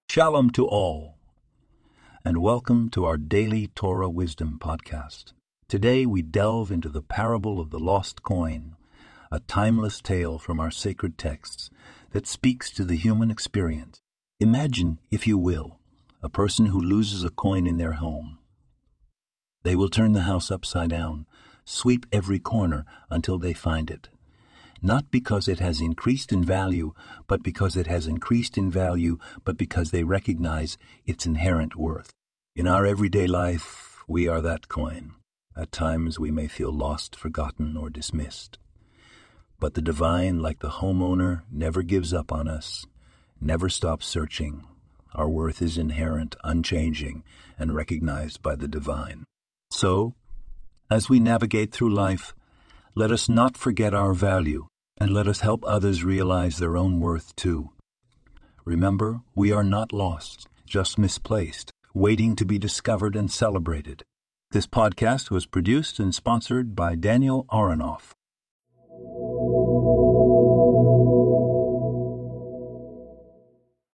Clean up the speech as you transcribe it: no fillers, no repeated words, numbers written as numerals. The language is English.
Shalom to all, and welcome to our daily Torah Wisdom podcast. Today we delve into the parable of the lost coin, a timeless tale from our sacred texts that speaks to the human experience. Imagine, if you will, a person who loses a coin in their home. They will turn the house upside down, sweep every corner until they find it. Not because it has increased in value, but because they recognize its inherent worth. In our everyday life, we are that coin. At times we may feel lost, forgotten, or dismissed. But the divine, like the homeowner, never gives up on us, never stops searching. Our worth is inherent, unchanging, and recognized by the divine. So, as we navigate through life, let us not forget our value, and let us help others realize their own worth too. Remember, we are not lost, just misplaced, waiting to be discovered and celebrated. This podcast was produced and sponsored by Daniel Aronoff.